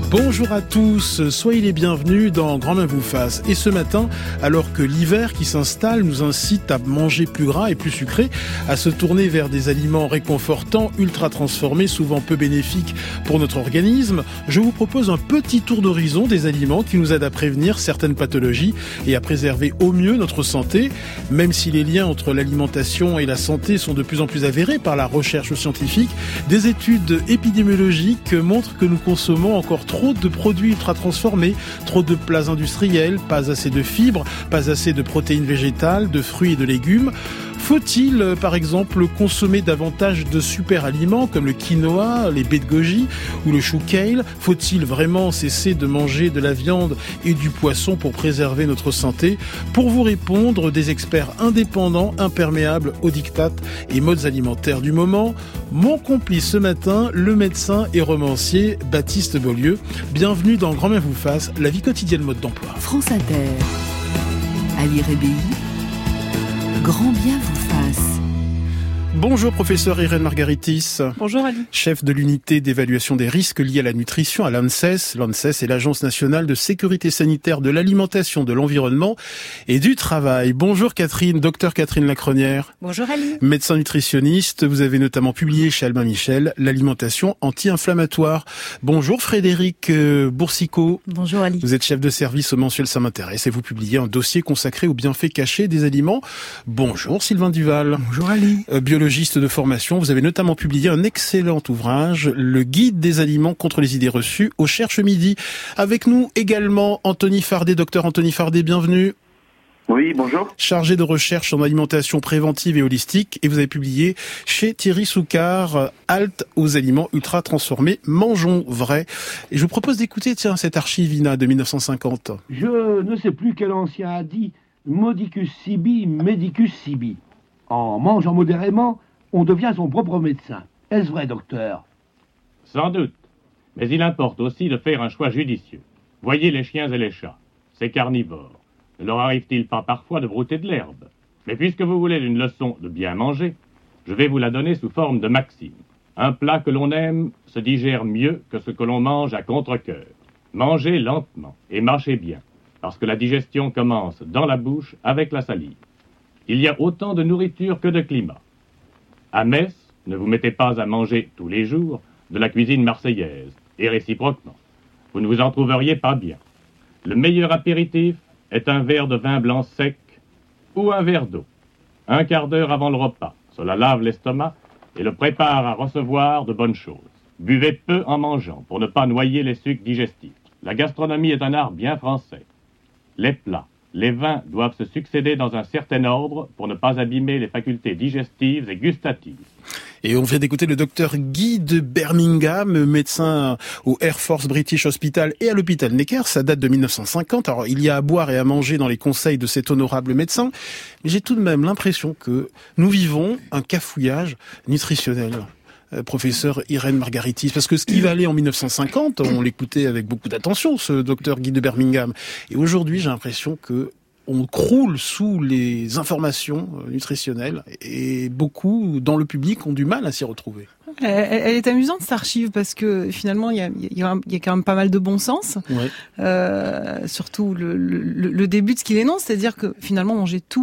Bonjour à tous, soyez les bienvenus dans Grand Main vous fasse. Et ce matin, alors que l'hiver qui s'installe nous incite à manger plus gras et plus sucré, à se tourner vers des aliments réconfortants, ultra transformés, souvent peu bénéfiques pour notre organisme, je vous propose un petit tour d'horizon des aliments qui nous aident à prévenir certaines pathologies et à préserver au mieux notre santé, même si les liens entre l'alimentation et la santé sont de plus en plus avérés par la recherche scientifique. Des études épidémiologiques montrent que nous consommons encore trop de produits ultra transformés, trop de plats industriels, pas assez de fibres, pas assez de protéines végétales, de fruits et de légumes. Faut-il, par exemple, consommer davantage de super aliments comme le quinoa, les baies de goji ou le chou kale? Faut-il vraiment cesser de manger de la viande et du poisson pour préserver notre santé? Pour vous répondre, des experts indépendants, imperméables aux diktats et modes alimentaires du moment. Mon complice ce matin, le médecin et romancier Baptiste Beaulieu. Bienvenue dans Grand Main vous fasse, la vie quotidienne mode d'emploi. France Inter, Ali Rébéi, Grand bien vous fasse. Bonjour professeur Irène Margaritis. Bonjour Ali. Chef de l'unité d'évaluation des risques liés à la nutrition à l'ANSES. L'ANSES est l'Agence nationale de sécurité sanitaire de l'alimentation, de l'environnement et du travail. Bonjour Catherine, docteur Catherine Lacronière. Bonjour Ali. Médecin nutritionniste, vous avez notamment publié chez Albin Michel l'alimentation anti-inflammatoire. Bonjour Frédéric Boursicot. Bonjour Ali. Vous êtes chef de service au mensuel Ça m'intéresse et vous publiez un dossier consacré aux bienfaits cachés des aliments. Bonjour Sylvain Duval. Bonjour Ali. Biologiste de formation, vous avez notamment publié un excellent ouvrage, Le guide des aliments contre les idées reçues au Cherche Midi. Avec nous également Anthony Fardet, docteur Anthony Fardet, bienvenue. Oui, bonjour. Chargé de recherche en alimentation préventive et holistique, et vous avez publié chez Thierry Soucard, Halte aux aliments ultra transformés, mangeons vrai. Et je vous propose d'écouter, cette archive INA de 1950. Je ne sais plus quel ancien a dit modicus sibi, medicus sibi. En mangeant modérément, on devient son propre médecin. Est-ce vrai, docteur? Sans doute. Mais il importe aussi de faire un choix judicieux. Voyez les chiens et les chats. C'est carnivore. Ne leur arrive-t-il pas parfois de brouter de l'herbe? Mais puisque vous voulez une leçon de bien manger, je vais vous la donner sous forme de maxime. Un plat que l'on aime se digère mieux que ce que l'on mange à contre-cœur. Mangez lentement et mâchez bien, parce que la digestion commence dans la bouche avec la salive. Il y a autant de nourriture que de climat. À Metz, ne vous mettez pas à manger tous les jours de la cuisine marseillaise, et réciproquement. Vous ne vous en trouveriez pas bien. Le meilleur apéritif est un verre de vin blanc sec ou un verre d'eau. Un quart d'heure avant le repas, cela lave l'estomac et le prépare à recevoir de bonnes choses. Buvez peu en mangeant pour ne pas noyer les sucs digestifs. La gastronomie est un art bien français. Les plats, les vins doivent se succéder dans un certain ordre pour ne pas abîmer les facultés digestives et gustatives. Et on vient d'écouter le docteur Guy de Birmingham, médecin au Air Force British Hospital et à l'hôpital Necker. Ça date de 1950. Alors, il y a à boire et à manger dans les conseils de cet honorable médecin. Mais j'ai tout de même l'impression que nous vivons un cafouillage nutritionnel. Professeur Irène Margaritis, parce que ce qui valait en 1950, on l'écoutait avec beaucoup d'attention, ce docteur Guy de Birmingham. Et aujourd'hui, j'ai l'impression que on croule sous les informations nutritionnelles et beaucoup dans le public ont du mal à s'y retrouver. Elle est amusante cette archive parce que finalement il y a quand même pas mal de bon sens. Ouais. Surtout le début de ce qu'il énonce, c'est-à-dire que finalement manger tout,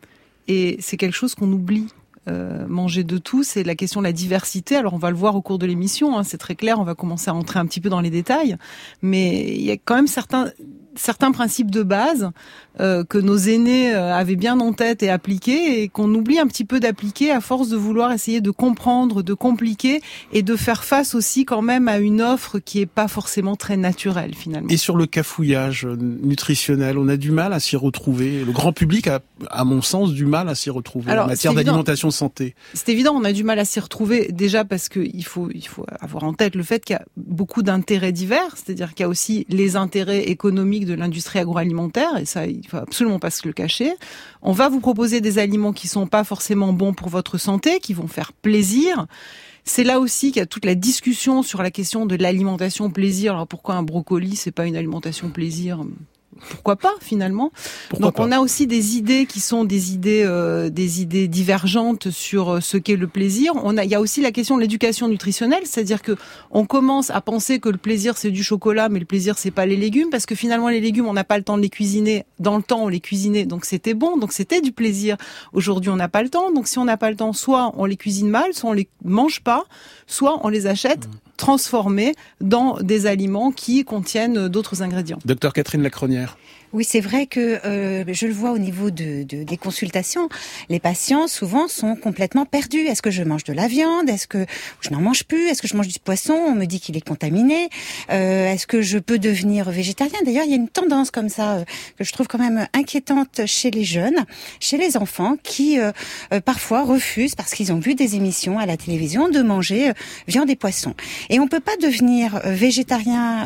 et c'est quelque chose qu'on oublie. Manger de tout, c'est la question de la diversité. Alors on va le voir au cours de l'émission, c'est très clair, on va commencer à entrer un petit peu dans les détails, mais il y a quand même certains principes de base que nos aînés avaient bien en tête et appliqués, et qu'on oublie un petit peu d'appliquer à force de vouloir essayer de comprendre, de compliquer et de faire face aussi quand même à une offre qui est pas forcément très naturelle finalement. Et sur le cafouillage nutritionnel, on a du mal à s'y retrouver. Le grand public a, à mon sens, du mal à s'y retrouver. Alors, en matière d'alimentation santé. C'est évident, on a du mal à s'y retrouver déjà parce que il faut avoir en tête le fait qu'il y a beaucoup d'intérêts divers, c'est-à-dire qu'il y a aussi les intérêts économiques de l'industrie agroalimentaire, et ça, il faut absolument pas se le cacher. On va vous proposer des aliments qui sont pas forcément bons pour votre santé, qui vont faire plaisir. C'est là aussi qu'il y a toute la discussion sur la question de l'alimentation plaisir. Alors pourquoi un brocoli, c'est pas une alimentation plaisir ? pourquoi pas finalement. Donc on a aussi des idées qui sont des idées divergentes sur ce qu'est le plaisir. Il y a aussi la question de l'éducation nutritionnelle, c'est-à-dire que on commence à penser que le plaisir c'est du chocolat, mais le plaisir c'est pas les légumes, parce que finalement les légumes on n'a pas le temps de les cuisiner. Dans le temps on les cuisinait, donc c'était bon, donc c'était du plaisir. Aujourd'hui on n'a pas le temps, donc si on n'a pas le temps, soit on les cuisine mal, soit on les mange pas, soit on les achète transformés dans des aliments qui contiennent d'autres ingrédients. Docteur Catherine Lacronière. Oui, c'est vrai que je le vois au niveau des consultations. Les patients, souvent, sont complètement perdus. Est-ce que je mange de la viande? Est-ce que je n'en mange plus? Est-ce que je mange du poisson? On me dit qu'il est contaminé. Est-ce que je peux devenir végétarien? D'ailleurs, il y a une tendance comme ça que je trouve quand même inquiétante chez les jeunes, chez les enfants, qui parfois refusent, parce qu'ils ont vu des émissions à la télévision, de manger viande et poisson. Et on peut pas devenir végétarien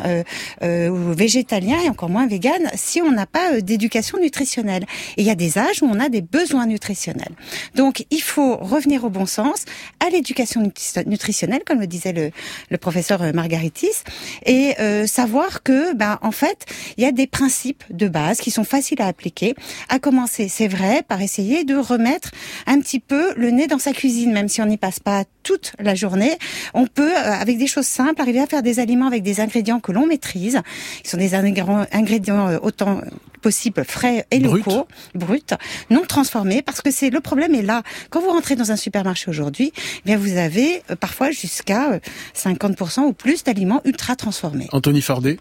ou végétalien, et encore moins végane, si on n'a pas d'éducation nutritionnelle. Et il y a des âges où on a des besoins nutritionnels. Donc, il faut revenir au bon sens, à l'éducation nutritionnelle, comme le disait le professeur Margaritis, et savoir que, en fait, il y a des principes de base qui sont faciles à appliquer, à commencer, c'est vrai, par essayer de remettre un petit peu le nez dans sa cuisine, même si on n'y passe pas toute la journée. On peut, avec des choses simples, arriver à faire des aliments avec des ingrédients que l'on maîtrise, qui sont des ingrédients autant possible frais et locaux, bruts, non transformés, parce que le problème est là. Quand vous rentrez dans un supermarché aujourd'hui, vous avez parfois jusqu'à 50% ou plus d'aliments ultra transformés. Anthony Fardet.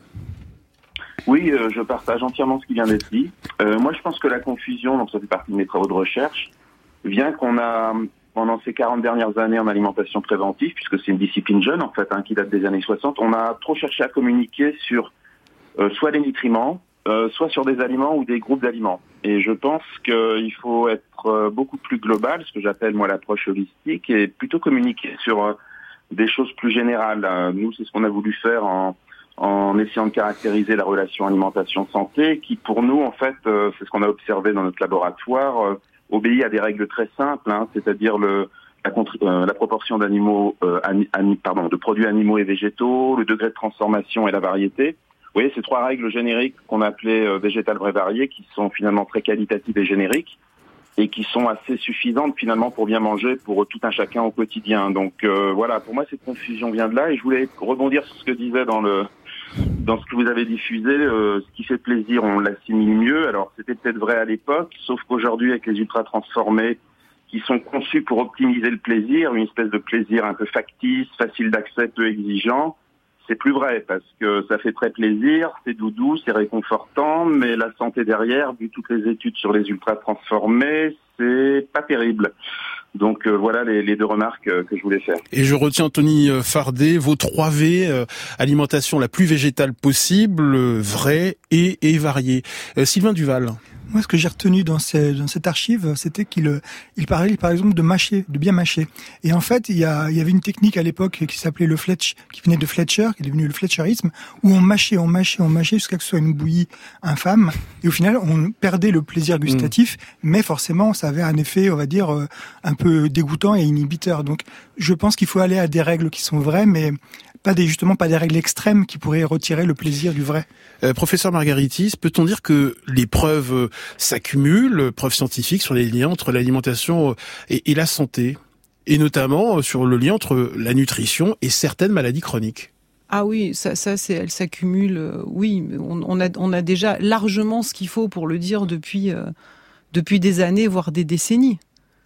Oui, je partage entièrement ce qui vient d'être dit. Moi, je pense que la confusion, donc ça fait partie de mes travaux de recherche, vient qu'on a, pendant ces 40 dernières années en alimentation préventive, puisque c'est une discipline jeune, en fait, qui date des années 60, on a trop cherché à communiquer sur soit les nutriments, soit sur des aliments ou des groupes d'aliments. Et je pense qu'il faut être beaucoup plus global, ce que j'appelle moi l'approche holistique, et plutôt communiquer sur des choses plus générales. Nous, c'est ce qu'on a voulu faire en essayant de caractériser la relation alimentation-santé, qui pour nous, en fait, c'est ce qu'on a observé dans notre laboratoire, obéit à des règles très simples, c'est-à-dire la proportion d'animaux, de produits animaux et végétaux, le degré de transformation et la variété. Vous voyez, ces trois règles génériques qu'on appelait végétales vraies variées, qui sont finalement très qualitatives et génériques, et qui sont assez suffisantes finalement pour bien manger pour tout un chacun au quotidien. Donc voilà, pour moi cette confusion vient de là, et je voulais rebondir sur ce que disait dans ce que vous avez diffusé, ce qui fait plaisir, on l'assimile mieux. Alors c'était peut-être vrai à l'époque, sauf qu'aujourd'hui avec les ultra transformés qui sont conçus pour optimiser le plaisir, une espèce de plaisir un peu factice, facile d'accès, peu exigeant, c'est plus vrai, parce que ça fait très plaisir, c'est doudou, c'est réconfortant, mais la santé derrière, vu toutes les études sur les ultra transformés, c'est pas terrible. Donc voilà les deux remarques que je voulais faire. Et je retiens, Anthony Fardet, vos 3 V, alimentation la plus végétale possible, vraie et variée. Sylvain Duval. Moi, ce que j'ai retenu dans cette archive, c'était qu'il parlait, par exemple, de bien mâcher. Et en fait, il y avait une technique à l'époque qui s'appelait qui venait de Fletcher, qui est devenu le fletcherisme, où on mâchait jusqu'à que ce soit une bouillie infâme. Et au final, on perdait le plaisir gustatif, mais forcément, ça avait un effet, on va dire, un peu dégoûtant et inhibiteur. Donc, je pense qu'il faut aller à des règles qui sont vraies, mais pas des règles extrêmes qui pourraient retirer le plaisir du vrai. Professeur Margaritis, peut-on dire que les preuves s'accumulent, preuves scientifiques sur les liens entre l'alimentation et la santé, et notamment sur le lien entre la nutrition et certaines maladies chroniques? Ah oui, elle s'accumule. Oui, on a déjà largement ce qu'il faut pour le dire depuis des années, voire des décennies.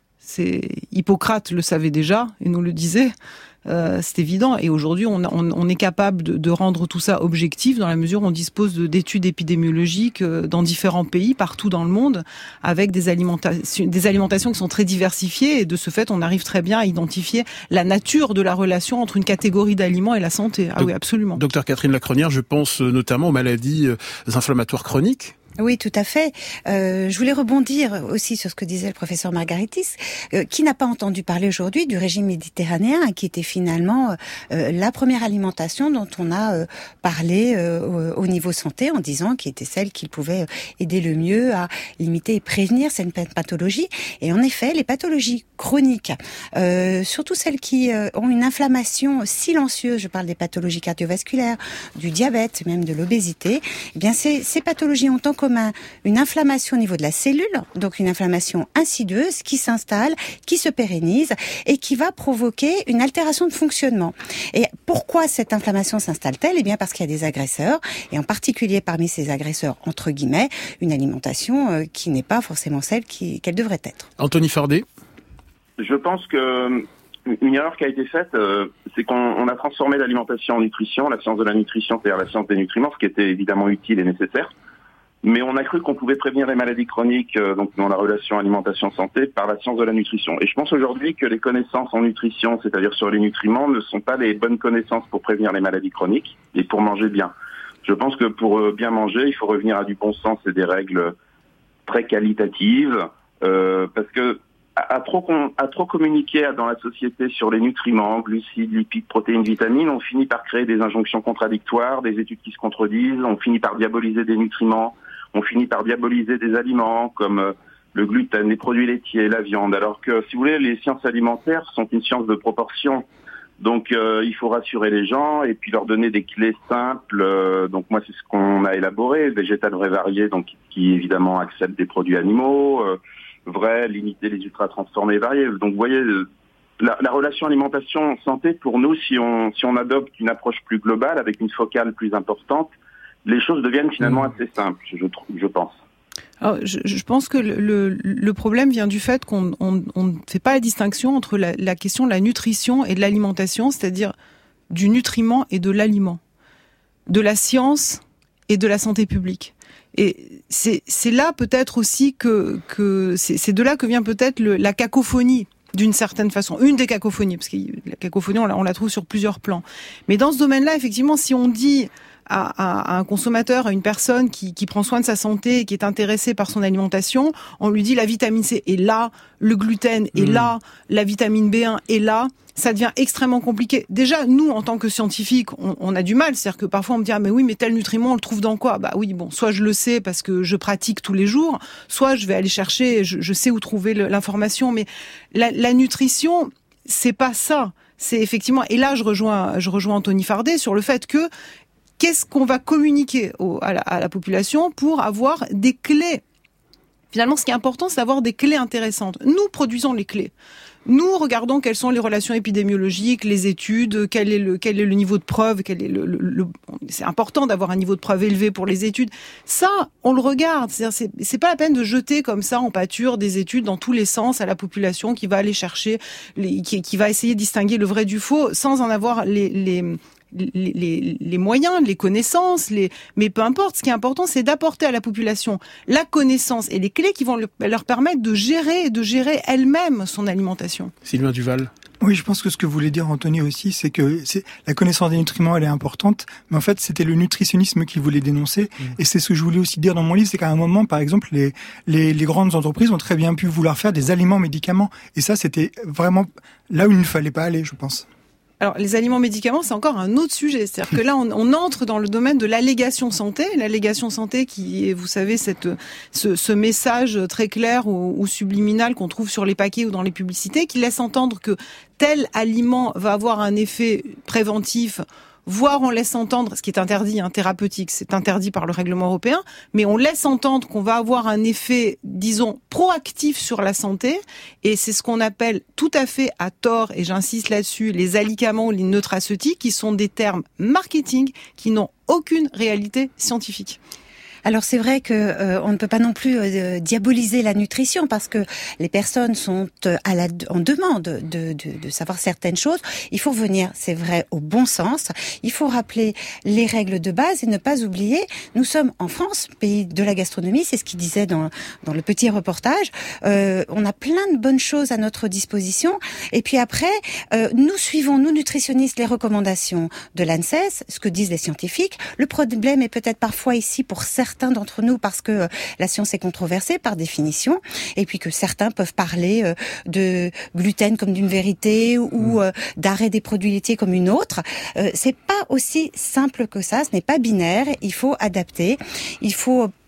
Hippocrate le savait déjà et nous le disait. C'est évident. Et aujourd'hui, on est capable de rendre tout ça objectif dans la mesure où on dispose d'études épidémiologiques dans différents pays, partout dans le monde, avec des alimentations qui sont très diversifiées. Et de ce fait, on arrive très bien à identifier la nature de la relation entre une catégorie d'aliments et la santé. Ah oui, absolument. Docteur Catherine Lacronière, je pense notamment aux maladies inflammatoires chroniques. Oui, tout à fait. Je voulais rebondir aussi sur ce que disait le professeur Margaritis, qui n'a pas entendu parler aujourd'hui du régime méditerranéen, qui était finalement la première alimentation dont on a parlé au niveau santé, en disant qu'il était celle qui pouvait aider le mieux à limiter et prévenir certaines pathologies. Et en effet, les pathologies chroniques, surtout celles qui ont une inflammation silencieuse, je parle des pathologies cardiovasculaires, du diabète, même de l'obésité, eh bien ces pathologies ont en commun commun une inflammation au niveau de la cellule, donc une inflammation insidieuse qui s'installe, qui se pérennise et qui va provoquer une altération de fonctionnement. Et pourquoi cette inflammation s'installe-t-elle ? Eh bien parce qu'il y a des agresseurs, et en particulier parmi ces agresseurs, entre guillemets, une alimentation qui n'est pas forcément celle qu'elle devrait être. Anthony Fardet ? Je pense que une erreur qui a été faite, c'est qu'on a transformé l'alimentation en nutrition, la science de la nutrition, c'est-à-dire la science des nutriments, ce qui était évidemment utile et nécessaire. Mais on a cru qu'on pouvait prévenir les maladies chroniques, donc dans la relation alimentation-santé, par la science de la nutrition. Et je pense aujourd'hui que les connaissances en nutrition, c'est-à-dire sur les nutriments, ne sont pas les bonnes connaissances pour prévenir les maladies chroniques et pour manger bien. Je pense que pour bien manger, il faut revenir à du bon sens et des règles très qualitatives, parce que à trop communiquer dans la société sur les nutriments, glucides, lipides, protéines, vitamines, on finit par créer des injonctions contradictoires, des études qui se contredisent, on finit par diaboliser des nutriments, on finit par diaboliser des aliments comme le gluten, les produits laitiers, la viande, alors que, si vous voulez, les sciences alimentaires sont une science de proportion. Donc il faut rassurer les gens et puis leur donner des clés simples. Donc moi, c'est ce qu'on a élaboré, végétal vrai varié, donc qui évidemment accepte des produits animaux, vrai, limiter les ultra-transformés variés. Donc vous voyez, la relation alimentation-santé, pour nous, si on adopte une approche plus globale, avec une focale plus importante, les choses deviennent finalement assez simples, je pense. Alors, je pense que le problème vient du fait qu'on ne fait pas la distinction entre la question de la nutrition et de l'alimentation, c'est-à-dire du nutriment et de l'aliment, de la science et de la santé publique. Et c'est là peut-être aussi que c'est de là que vient peut-être la cacophonie, d'une certaine façon. Une des cacophonies, parce que la cacophonie, on la trouve sur plusieurs plans. Mais dans ce domaine-là, effectivement, si on dit à un consommateur, à une personne qui prend soin de sa santé et qui est intéressée par son alimentation, on lui dit la vitamine C est là, le gluten est là, la vitamine B1 est là, ça devient extrêmement compliqué. Déjà, nous, en tant que scientifiques, on a du mal. C'est-à-dire que parfois, on me dit, ah, mais oui, mais tel nutriment, on le trouve dans quoi? Bah oui, bon, soit je le sais parce que je pratique tous les jours, soit je vais aller chercher, je sais où trouver l'information. Mais la nutrition, c'est pas ça. C'est effectivement, et là, je rejoins Anthony Fardet sur le fait que qu'est-ce qu'on va communiquer à la population pour avoir des clés? Finalement, ce qui est important, c'est d'avoir des clés intéressantes. Nous produisons les clés. Nous regardons quelles sont les relations épidémiologiques, les études, quel est le niveau de preuve, c'est important d'avoir un niveau de preuve élevé pour les études. Ça, on le regarde. C'est pas la peine de jeter comme ça en pâture des études dans tous les sens à la population qui va aller chercher, qui va essayer de distinguer le vrai du faux sans en avoir les moyens, les connaissances, mais peu importe. Ce qui est important, c'est d'apporter à la population la connaissance et les clés qui vont leur permettre de gérer elle-même son alimentation. Sylvain Duval. Oui, je pense que ce que voulait dire Anthony aussi, c'est que la connaissance des nutriments, elle est importante, mais en fait, c'était le nutritionnisme qu'il voulait dénoncer. Et c'est ce que je voulais aussi dire dans mon livre, c'est qu'à un moment, par exemple, les grandes entreprises ont très bien pu vouloir faire des aliments-médicaments. Et ça, c'était vraiment là où il ne fallait pas aller, je pense. Alors, les aliments-médicaments, c'est encore un autre sujet. C'est-à-dire que là, on entre dans le domaine de l'allégation santé. L'allégation santé qui est, vous savez, ce message très clair ou subliminal qu'on trouve sur les paquets ou dans les publicités, qui laisse entendre que tel aliment va avoir un effet préventif, voire on laisse entendre, ce qui est interdit, thérapeutique, c'est interdit par le règlement européen, mais on laisse entendre qu'on va avoir un effet, disons, proactif sur la santé, et c'est ce qu'on appelle tout à fait à tort, et j'insiste là-dessus, les alicaments ou les nutraceutiques, qui sont des termes marketing qui n'ont aucune réalité scientifique. Alors c'est vrai que on ne peut pas non plus diaboliser la nutrition parce que les personnes sont en demande de savoir certaines choses. Il faut venir, c'est vrai, au bon sens. Il faut rappeler les règles de base et ne pas oublier. Nous sommes en France, pays de la gastronomie. C'est ce qu'il disait dans le petit reportage. On a plein de bonnes choses à notre disposition. Et puis après, nous suivons, nous nutritionnistes, les recommandations de l'ANSES, ce que disent les scientifiques. Le problème est peut-être parfois ici pour certains d'entre nous parce que la science est controversée par définition et puis que certains peuvent parler de gluten comme d'une vérité ou d'arrêt des produits laitiers comme une autre. C'est pas aussi simple que ça, ce n'est pas binaire, il faut adapter, il faut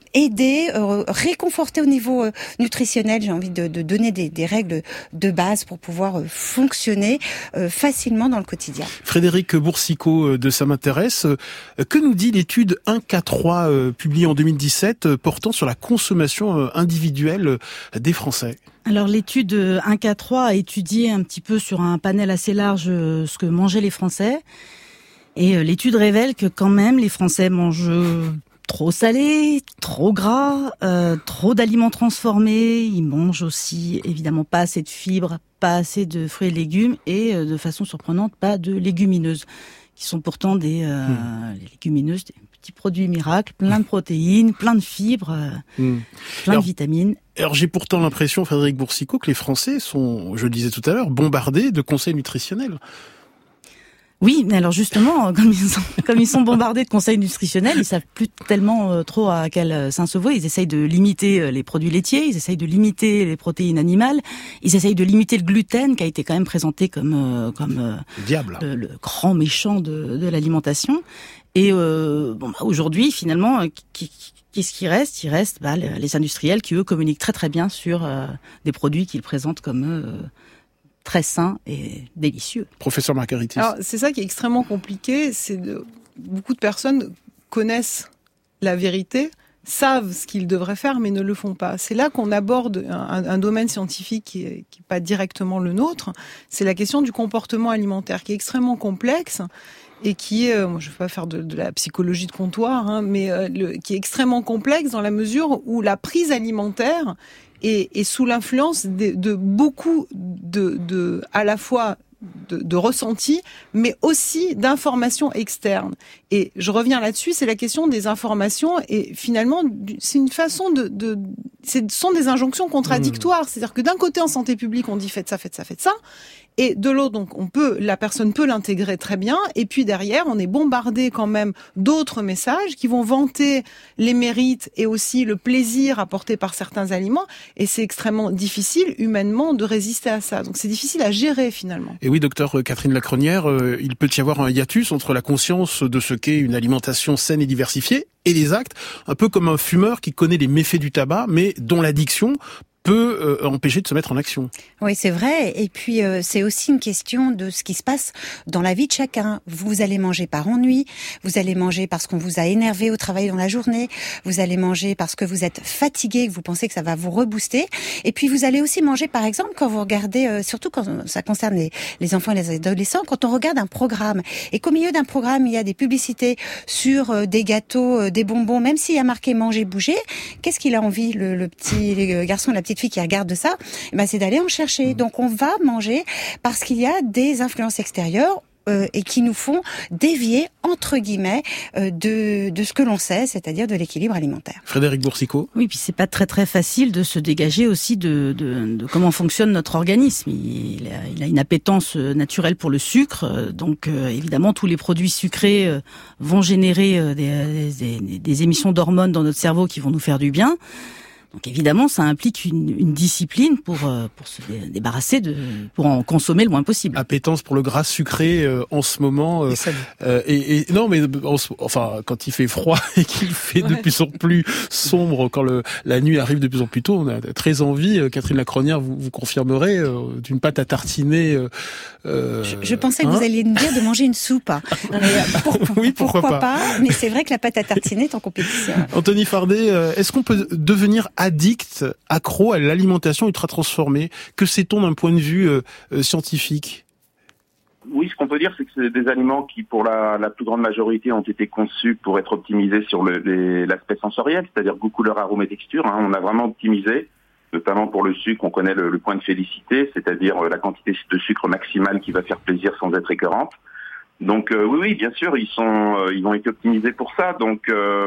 aider, réconforter au niveau nutritionnel. J'ai envie de donner des règles de base pour pouvoir fonctionner facilement dans le quotidien. Frédéric Boursicot de Ça m'intéresse. Que nous dit l'étude 1K3 publiée en 2017 portant sur la consommation individuelle des Français ? Alors l'étude 1K3 a étudié un petit peu sur un panel assez large ce que mangeaient les Français. Et l'étude révèle que quand même les Français mangent trop salé, trop gras, trop d'aliments transformés. Ils mangent aussi évidemment pas assez de fibres, pas assez de fruits et légumes et de façon surprenante pas de légumineuses, qui sont pourtant les légumineuses, des petits produits miracles, plein de protéines, plein de fibres, plein de vitamines. Alors j'ai pourtant l'impression, Frédéric Boursicot, que les Français sont, je le disais tout à l'heure, bombardés de conseils nutritionnels. Oui, mais alors justement, comme ils sont bombardés de conseils nutritionnels, ils savent plus tellement trop à quel sein se vouer. Ils essayent de limiter les produits laitiers, ils essayent de limiter les protéines animales, ils essayent de limiter le gluten, qui a été quand même présenté comme diable, le grand méchant de l'alimentation. Et aujourd'hui, finalement, qu'est-ce qui reste ? Il reste les industriels qui, eux, communiquent très très bien sur des produits qu'ils présentent comme très sains et délicieux. Professeur Margaritis. Alors, c'est ça qui est extrêmement compliqué. Beaucoup de personnes connaissent la vérité, savent ce qu'ils devraient faire, mais ne le font pas. C'est là qu'on aborde un domaine scientifique qui est pas directement le nôtre. C'est la question du comportement alimentaire, qui est extrêmement complexe et qui est, moi je ne vais pas faire de la psychologie de comptoir, mais qui est extrêmement complexe dans la mesure où la prise alimentaire est sous l'influence de beaucoup à la fois de ressentis, mais aussi d'informations externes. Et je reviens là-dessus, c'est la question des informations, et finalement, c'est une façon ce sont des injonctions contradictoires. C'est-à-dire que d'un côté, en santé publique, on dit faites ça, faites ça, faites ça. Et de l'autre, donc, la personne peut l'intégrer très bien. Et puis derrière, on est bombardé quand même d'autres messages qui vont vanter les mérites et aussi le plaisir apporté par certains aliments. Et c'est extrêmement difficile, humainement, de résister à ça. Donc c'est difficile à gérer, finalement. Et oui, docteur Catherine Lacronière, il peut y avoir un hiatus entre la conscience de ce qu'est une alimentation saine et diversifiée et les actes, un peu comme un fumeur qui connaît les méfaits du tabac, mais dont l'addiction peut empêcher de se mettre en action. Oui, c'est vrai. Et puis, c'est aussi une question de ce qui se passe dans la vie de chacun. Vous allez manger par ennui, vous allez manger parce qu'on vous a énervé au travail dans la journée, vous allez manger parce que vous êtes fatigué, que vous pensez que ça va vous rebooster. Et puis, vous allez aussi manger, par exemple, quand vous regardez, surtout quand ça concerne les enfants et les adolescents, quand on regarde un programme et qu'au milieu d'un programme, il y a des publicités sur des gâteaux, des bonbons, même s'il y a marqué manger, bouger, qu'est-ce qu'il a envie, le petit garçon, la petite fille qui regarde ça, c'est d'aller en chercher. Donc on va manger parce qu'il y a des influences extérieures et qui nous font dévier, entre guillemets, de ce que l'on sait, c'est-à-dire de l'équilibre alimentaire. Frédéric Boursicot. Oui, puis c'est pas très très facile de se dégager aussi de comment fonctionne notre organisme. Il a une appétence naturelle pour le sucre, donc évidemment tous les produits sucrés vont générer des émissions d'hormones dans notre cerveau qui vont nous faire du bien. Donc évidemment, ça implique une discipline pour se débarrasser pour en consommer le moins possible. Appétence pour le gras sucré en ce moment. Et non, mais enfin, quand il fait froid et qu'il fait de plus en plus sombre, quand la nuit arrive de plus en plus tôt, on a très envie. Catherine Lacronière, vous confirmerez d'une pâte à tartiner. Je pensais que vous alliez nous dire de manger une soupe. Oui, pourquoi pas. Mais c'est vrai que la pâte à tartiner est en compétition. Anthony Fardet, est-ce qu'on peut devenir addict, accro à l'alimentation ultra transformée? Que sait-on d'un point de vue scientifique? Oui, ce qu'on peut dire, c'est que c'est des aliments qui, pour la plus grande majorité, ont été conçus pour être optimisés sur l'aspect sensoriel, c'est-à-dire goût, couleur, arôme et texture. On a vraiment optimisé, notamment pour le sucre, on connaît le point de félicité, c'est-à-dire la quantité de sucre maximale qui va faire plaisir sans être écœurante. Donc oui, bien sûr, ils ont été optimisés pour ça. Donc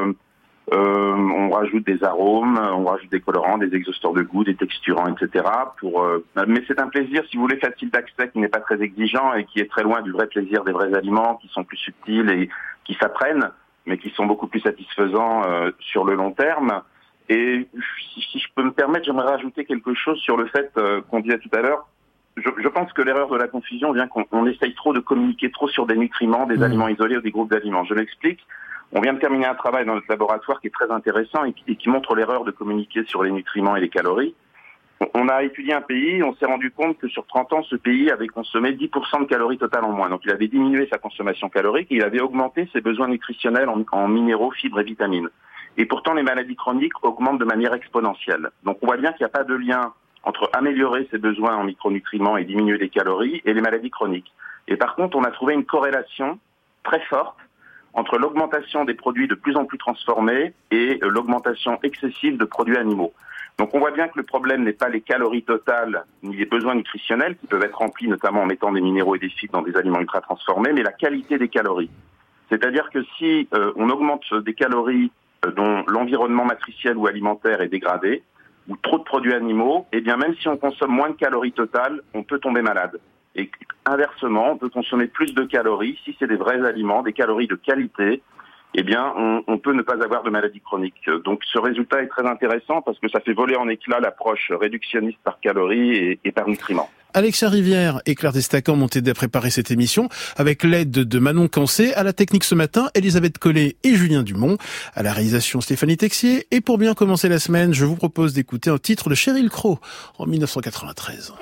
on rajoute des arômes, on rajoute des colorants, des exhausteurs de goût, des texturants, etc. Mais c'est un plaisir, si vous voulez, facile d'accès, qui n'est pas très exigeant et qui est très loin du vrai plaisir des vrais aliments, qui sont plus subtils et qui s'apprennent, mais qui sont beaucoup plus satisfaisants sur le long terme. Et si je peux me permettre, j'aimerais rajouter quelque chose sur le fait qu'on disait tout à l'heure. Je pense que l'erreur de la confusion vient qu'on essaye trop de communiquer trop sur des nutriments, des aliments isolés ou des groupes d'aliments. Je m'explique. On vient de terminer un travail dans notre laboratoire qui est très intéressant et qui montre l'erreur de communiquer sur les nutriments et les calories. On a étudié un pays, on s'est rendu compte que sur 30 ans, ce pays avait consommé 10% de calories totales en moins. Donc il avait diminué sa consommation calorique et il avait augmenté ses besoins nutritionnels en minéraux, fibres et vitamines. Et pourtant, les maladies chroniques augmentent de manière exponentielle. Donc on voit bien qu'il n'y a pas de lien entre améliorer ses besoins en micronutriments et diminuer les calories et les maladies chroniques. Et par contre, on a trouvé une corrélation très forte entre l'augmentation des produits de plus en plus transformés et l'augmentation excessive de produits animaux. Donc on voit bien que le problème n'est pas les calories totales ni les besoins nutritionnels qui peuvent être remplis notamment en mettant des minéraux et des fibres dans des aliments ultra transformés, mais la qualité des calories. C'est-à-dire que si on augmente des calories dont l'environnement matriciel ou alimentaire est dégradé, ou trop de produits animaux, eh bien même si on consomme moins de calories totales, on peut tomber malade. Et inversement, on peut consommer plus de calories si c'est des vrais aliments, des calories de qualité. Eh bien, on peut ne pas avoir de maladie chronique. Donc, ce résultat est très intéressant parce que ça fait voler en éclats l'approche réductionniste par calories et par nutriments. Alexia Rivière et Claire Destacan m'ont aidé à préparer cette émission avec l'aide de Manon Cancé, à la technique ce matin, Elisabeth Collet et Julien Dumont, à la réalisation Stéphanie Texier. Et pour bien commencer la semaine, je vous propose d'écouter un titre de Sheryl Crow en 1993.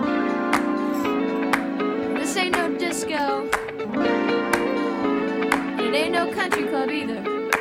This ain't no disco. It ain't no country club either.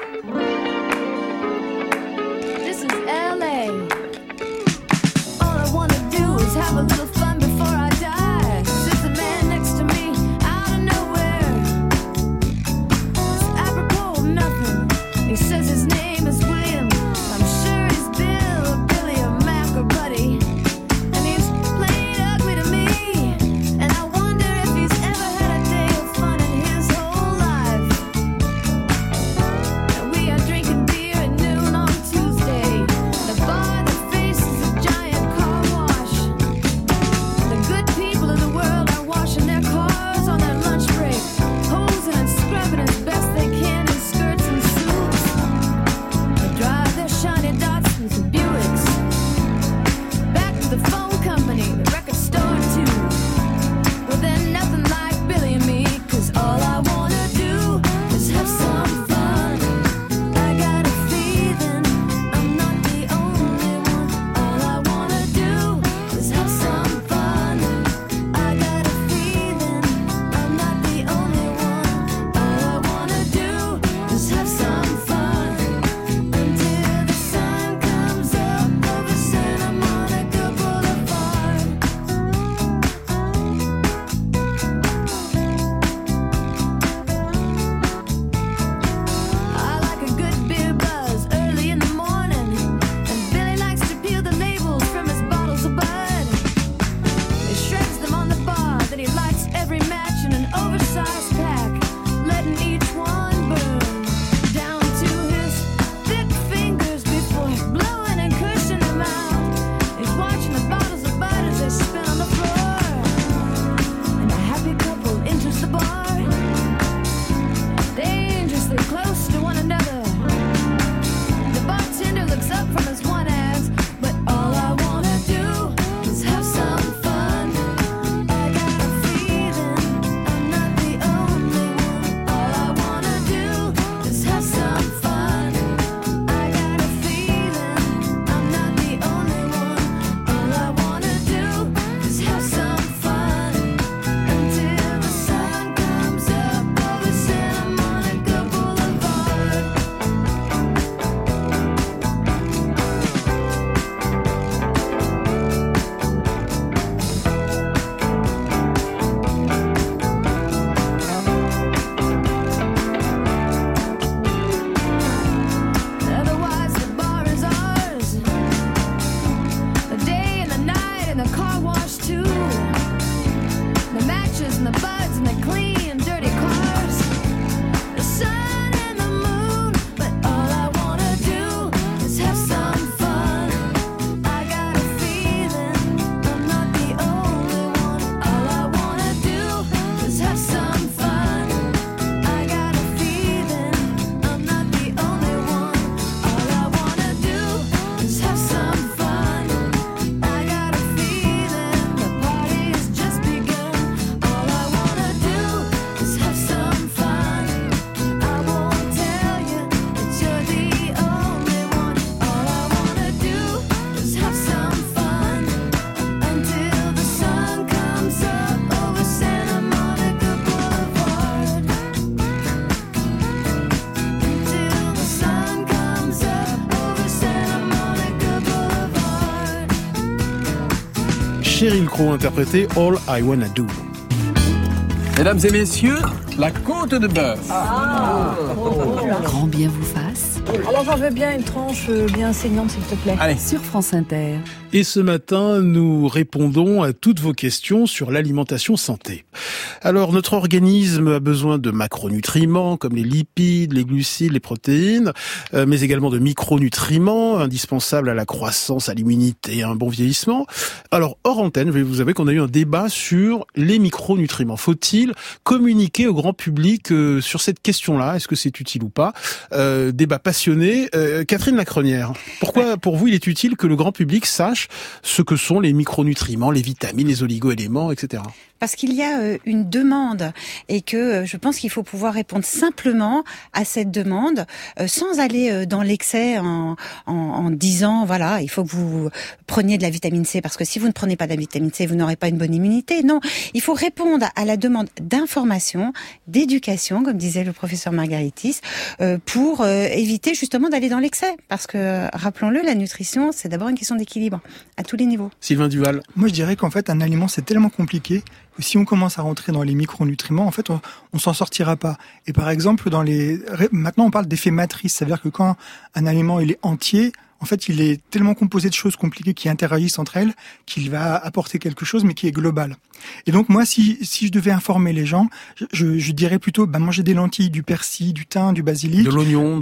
This is LA. All I wanna do is have a little fun before I die. Sits the man next to me out of nowhere. It's apropos of nothing. He says his name is William. I'm sure he's Bill or Billy or Mac or Buddy. And he's playing ugly to me. And I wonder if he's ever had a day of fun in his whole life. And we are drinking beer at noon on Tuesday. The bar that faces a giant car wash. The good people of the world are washing their cars on their lunch break, hosing and scrubbing as best they can in skirts and suits. Sheryl Crow interprétait All I Wanna Do. Mesdames et messieurs, la côte de bœuf. Grand bien vous fasse. Alors j'en veux bien une tranche bien saignante, s'il te plaît. Allez. Sur France Inter. Et ce matin, nous répondons à toutes vos questions sur l'alimentation santé. Alors, notre organisme a besoin de macronutriments comme les lipides, les glucides, les protéines, mais également de micronutriments indispensables à la croissance, à l'immunité, à un bon vieillissement. Alors, hors antenne, je vais vous avouer qu'on a eu un débat sur les micronutriments. Faut-il communiquer au grand public sur cette question-là? Est-ce que c'est utile ou pas? Débat passionné. Catherine Lacrenière, pourquoi pour vous il est utile que le grand public sache ce que sont les micronutriments, les vitamines, les oligo-éléments, etc.? Parce qu'il y a une demande et que je pense qu'il faut pouvoir répondre simplement à cette demande sans aller dans l'excès en disant voilà, il faut que vous preniez de la vitamine C parce que si vous ne prenez pas de la vitamine C, vous n'aurez pas une bonne immunité. Non, il faut répondre à la demande d'information, d'éducation, comme disait le professeur Margaritis, pour éviter justement d'aller dans l'excès. Parce que, rappelons-le, la nutrition, c'est d'abord une question d'équilibre à tous les niveaux. Sylvain Duval. Moi, je dirais qu'en fait, un aliment, c'est tellement compliqué que si on commence à rentrer dans les micronutriments, en fait, on s'en sortira pas. Et par exemple, maintenant, on parle d'effet matrice. C'est-à-dire que quand un aliment, il est entier, en fait, il est tellement composé de choses compliquées qui interagissent entre elles qu'il va apporter quelque chose, mais qui est global. Et donc, moi, si je devais informer les gens, je dirais plutôt, manger des lentilles, du persil, du thym, du basilic, de l'oignon,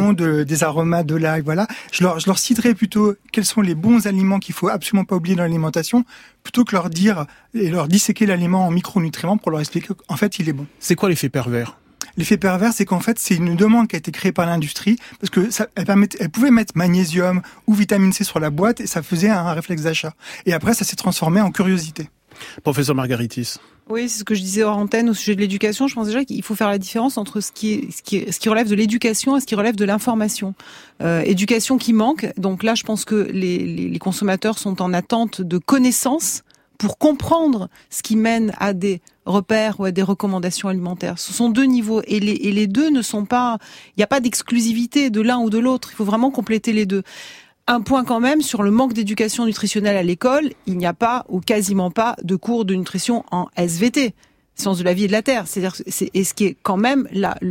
des aromates, de l'ail, voilà. Je leur citerais plutôt quels sont les bons aliments qu'il faut absolument pas oublier dans l'alimentation, plutôt que leur disséquer l'aliment en micronutriments pour leur expliquer qu'en fait, il est bon. C'est quoi l'effet pervers? L'effet pervers, c'est qu'en fait, c'est une demande qui a été créée par l'industrie parce que elle pouvait mettre magnésium ou vitamine C sur la boîte et ça faisait un réflexe d'achat. Et après, ça s'est transformé en curiosité. Professeur Margaritis. Oui, c'est ce que je disais hors antenne au sujet de l'éducation. Je pense déjà qu'il faut faire la différence entre ce qui relève de l'éducation et ce qui relève de l'information. Éducation qui manque. Donc là, je pense que les consommateurs sont en attente de connaissances pour comprendre ce qui mène à des repères ou à des recommandations alimentaires. Ce sont deux niveaux et les deux ne sont pas... Il n'y a pas d'exclusivité de l'un ou de l'autre. Il faut vraiment compléter les deux. Un point quand même sur le manque d'éducation nutritionnelle à l'école. Il n'y a pas ou quasiment pas de cours de nutrition en SVT, sciences de la vie et de la terre. C'est-à-dire, et ce qui est quand même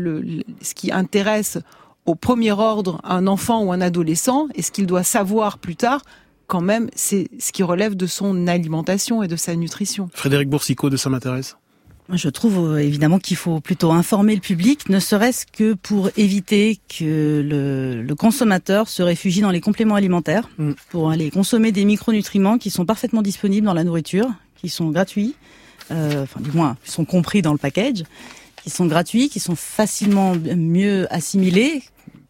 ce qui intéresse au premier ordre un enfant ou un adolescent et ce qu'il doit savoir plus tard, quand même, c'est ce qui relève de son alimentation et de sa nutrition. Frédéric Boursicot de Ça m'intéresse. Je trouve évidemment qu'il faut plutôt informer le public, ne serait-ce que pour éviter que le consommateur se réfugie dans les compléments alimentaires, pour aller consommer des micronutriments qui sont parfaitement disponibles dans la nourriture, qui sont gratuits, du moins, qui sont compris dans le package, qui sont gratuits, qui sont facilement mieux assimilés.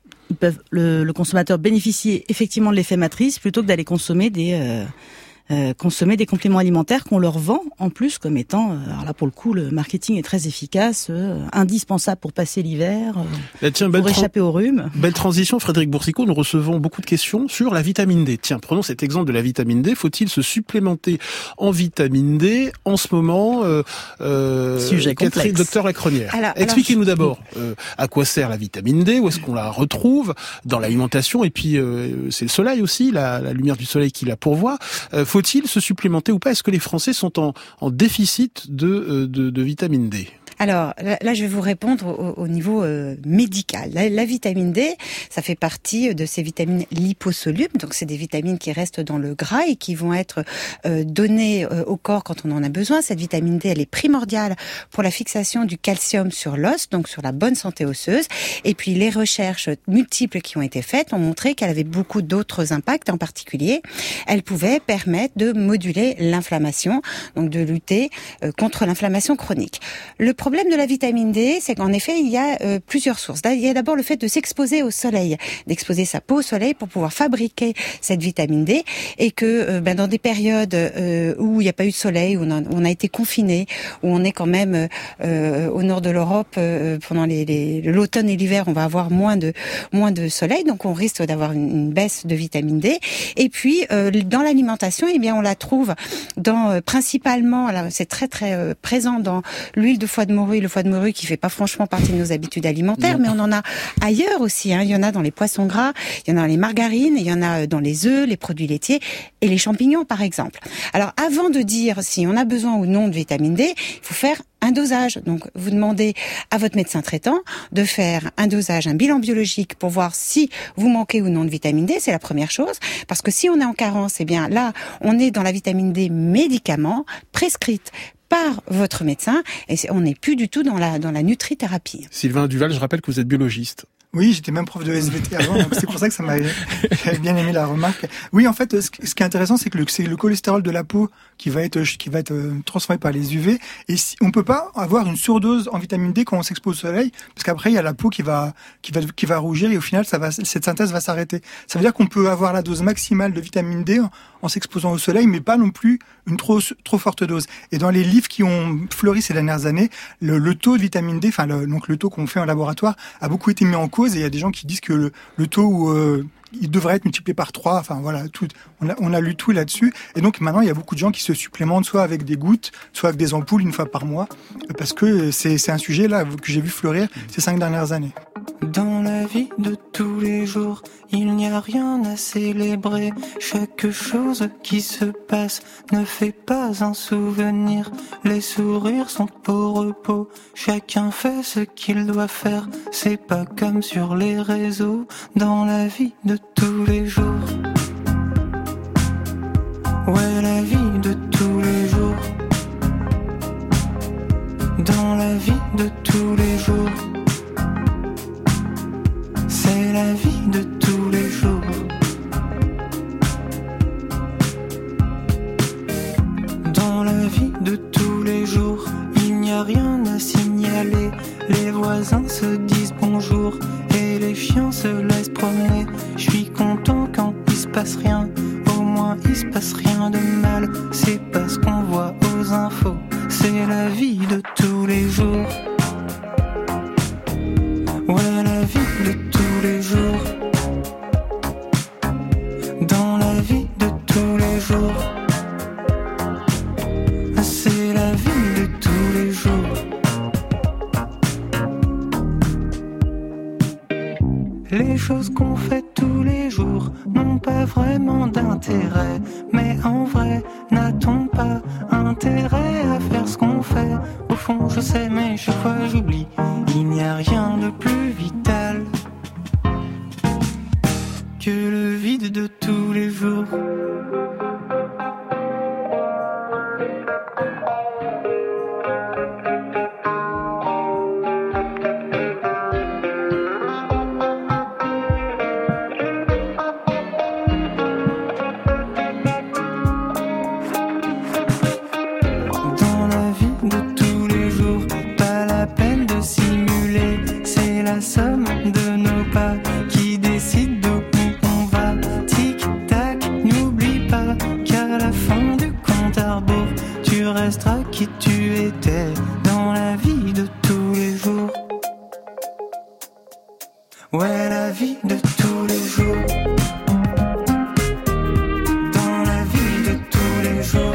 Le consommateur bénéficier effectivement de l'effet matrice plutôt que d'aller consommer des compléments alimentaires qu'on leur vend en plus comme étant, alors là pour le coup le marketing est très efficace, indispensable pour passer l'hiver, pour échapper au rhume. Belle transition, Frédéric Boursicot, nous recevons beaucoup de questions sur la vitamine D. Tiens, prenons cet exemple de la vitamine D. Faut-il se supplémenter en vitamine D en ce moment? Sujet complexe. Docteur Lacrenière, expliquez-nous d'abord à quoi sert la vitamine D, où est-ce qu'on la retrouve dans l'alimentation, et puis c'est le soleil aussi, la lumière du soleil qui la pourvoit. Faut-il se supplémenter ou pas? Est-ce que les Français sont en déficit de vitamine D? Alors là, je vais vous répondre au niveau médical. La vitamine D, ça fait partie de ces vitamines liposolubles. Donc, c'est des vitamines qui restent dans le gras et qui vont être données au corps quand on en a besoin. Cette vitamine D, elle est primordiale pour la fixation du calcium sur l'os, donc sur la bonne santé osseuse. Et puis, les recherches multiples qui ont été faites ont montré qu'elle avait beaucoup d'autres impacts. En particulier, elle pouvait permettre de moduler l'inflammation, donc de lutter contre l'inflammation chronique. Le problème de la vitamine D, c'est qu'en effet, il y a plusieurs sources. Il y a d'abord le fait de s'exposer au soleil, d'exposer sa peau au soleil pour pouvoir fabriquer cette vitamine D, et que dans des périodes où il n'y a pas eu de soleil, où on a été confiné, où on est quand même au nord de l'Europe pendant l'automne et l'hiver, on va avoir moins de soleil, donc on risque d'avoir une baisse de vitamine D. Et puis dans l'alimentation, on la trouve dans principalement, là, c'est très très présent dans l'huile de foie de morue, le foie de morue qui fait pas franchement partie de nos habitudes alimentaires, mais on en a ailleurs aussi. Il y en a dans les poissons gras, il y en a dans les margarines, il y en a dans les œufs, les produits laitiers et les champignons par exemple. Alors avant de dire si on a besoin ou non de vitamine D, il faut faire un dosage. Donc, vous demandez à votre médecin traitant de faire un dosage, un bilan biologique pour voir si vous manquez ou non de vitamine D. C'est la première chose. Parce que si on est en carence, eh bien, là, on est dans la vitamine D médicament prescrite par votre médecin et on n'est plus du tout dans la nutrithérapie. Sylvain Duval, je rappelle que vous êtes biologiste. Oui, j'étais même prof de SVT avant, donc c'est pour ça que j'avais bien aimé la remarque. Oui, en fait, ce qui est intéressant, c'est que c'est le cholestérol de la peau qui va être transformé par les UV. Et on peut pas avoir une surdose en vitamine D quand on s'expose au soleil, parce qu'après il y a la peau qui va rougir et au final cette synthèse va s'arrêter. Ça veut dire qu'on peut avoir la dose maximale de vitamine D en s'exposant au soleil, mais pas non plus une trop forte dose. Et dans les livres qui ont fleuri ces dernières années, le taux de vitamine D, donc le taux qu'on fait en laboratoire, a beaucoup été mis en cause. Et il y a des gens qui disent que le taux il devrait être multiplié par 3. Enfin voilà, on a lu tout là-dessus. Et donc maintenant, il y a beaucoup de gens qui se supplémentent soit avec des gouttes, soit avec des ampoules une fois par mois, parce que c'est un sujet là que j'ai vu fleurir ces 5 dernières années. Dans la vie de tous les jours, il n'y a rien à célébrer. Chaque chose qui se passe ne fait pas un souvenir. Les sourires sont au repos, chacun fait ce qu'il doit faire. C'est pas comme sur les réseaux, dans la vie de tous les jours. Ouais, la vie de tous les jours. Dans la vie de tous les jours. C'est la vie de tous les jours. Dans la vie de tous les jours, il n'y a rien à signaler. Les voisins se disent bonjour et les chiens se laissent promener. Je suis content quand il se passe rien, au moins il se passe rien de mal. C'est pas ce qu'on voit aux infos, c'est la vie de tous les jours. Ouais, la vie de tous les jours. Dans la vie de tous les jours. C'est la vie de tous les jours. Les choses qu'on fait tous les jours n'ont pas vraiment d'intérêt. Mais en vrai, n'a-t-on pas intérêt à faire ce qu'on fait? Au fond, je sais, mais chaque fois j'oublie. Il n'y a rien de plus vital que le vide de tous les jours. Somme de nos pas qui décide d'où on va. Tic tac, n'oublie pas qu'à la fin du compte à rebours, tu resteras qui tu étais dans la vie de tous les jours. Ouais, la vie de tous les jours. Dans la vie de tous les jours.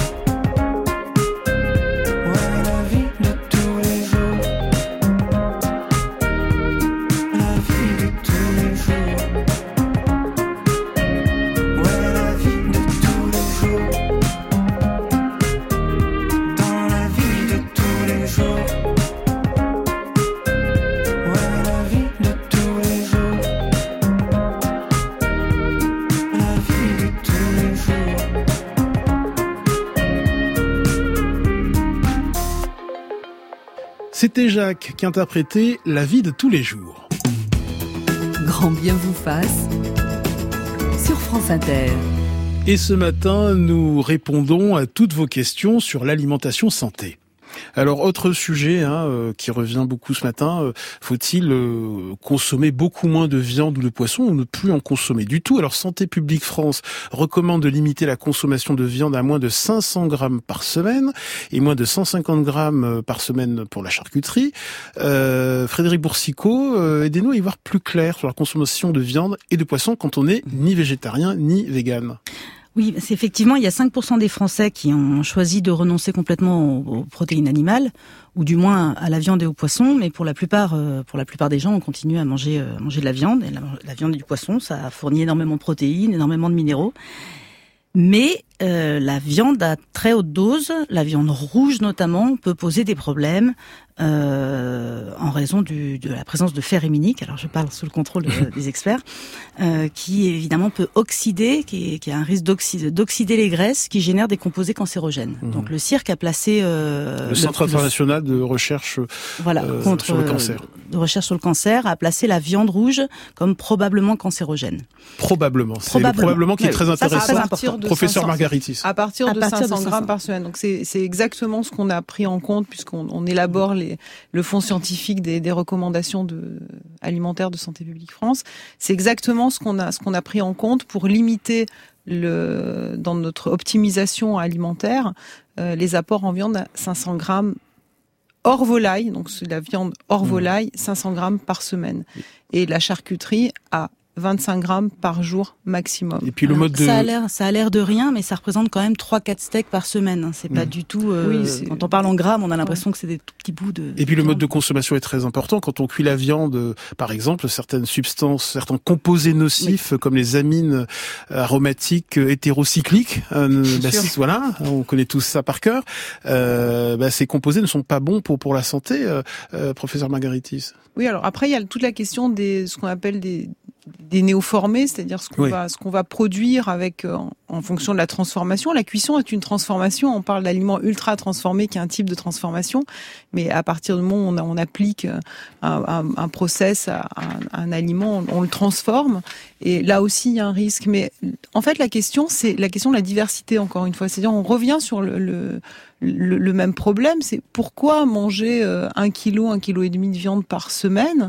C'était Jacques qui interprétait La vie de tous les jours. Grand bien vous fasse sur France Inter. Et ce matin, nous répondons à toutes vos questions sur l'alimentation santé. Alors, autre sujet qui revient beaucoup ce matin, faut-il consommer beaucoup moins de viande ou de poisson ou ne plus en consommer du tout? Alors, Santé publique France recommande de limiter la consommation de viande à moins de 500 grammes par semaine et moins de 150 grammes par semaine pour la charcuterie. Frédéric Boursicot, aidez-nous à y voir plus clair sur la consommation de viande et de poisson quand on n'est ni végétarien ni végane. Oui, c'est effectivement, il y a 5% des Français qui ont choisi de renoncer complètement aux protéines animales, ou du moins à la viande et aux poissons, mais pour la plupart des gens, on continue à manger de la viande, et la viande et du poisson, ça fournit énormément de protéines, énormément de minéraux. Mais la viande à très haute dose, la viande rouge notamment, peut poser des problèmes en raison de la présence de fer héminique. Alors je parle sous le contrôle des experts, qui évidemment peut oxyder, qui a un risque d'oxyder les graisses, qui génère des composés cancérogènes. Donc le CIRC a placé le Centre international de recherche sur le cancer. De recherche sur le cancer a placé la viande rouge comme probablement cancérogène. Probablement. C'est le probablement qui est très intéressant. Professeur Margaritis. À partir de 500 grammes par semaine. Donc c'est exactement ce qu'on a pris en compte puisqu'on élabore le fonds scientifique des recommandations alimentaires de Santé publique France. C'est exactement ce qu'on a pris en compte pour limiter dans notre optimisation alimentaire les apports en viande à 500 grammes hors volaille, donc c'est la viande hors volaille, 500 grammes par semaine. Et la charcuterie à 25 grammes par jour maximum. Et puis ça a l'air de rien, mais ça représente quand même 3-4 steaks par semaine. C'est pas du tout. Quand on parle en grammes, on a l'impression que c'est des tout petits bouts de. Et puis le mode de consommation est très important. Quand on cuit la viande, par exemple, certaines substances, certains composés nocifs comme les amines aromatiques hétérocycliques, voilà, on connaît tous ça par cœur. Ces composés ne sont pas bons pour la santé, professeur Margaritis. Oui, alors après il y a toute la question ce qu'on appelle des néoformés, c'est-à-dire ce qu'on va produire avec en fonction de la transformation. La cuisson est une transformation. On parle d'aliments ultra transformés, qui est un type de transformation, mais à partir du moment où on applique un process à un aliment, on le transforme. Et là aussi, il y a un risque. Mais en fait, la question, c'est la question de la diversité. Encore une fois, c'est-à-dire on revient sur le même problème. C'est pourquoi manger 1 kilo, 1,5 kg de viande par semaine.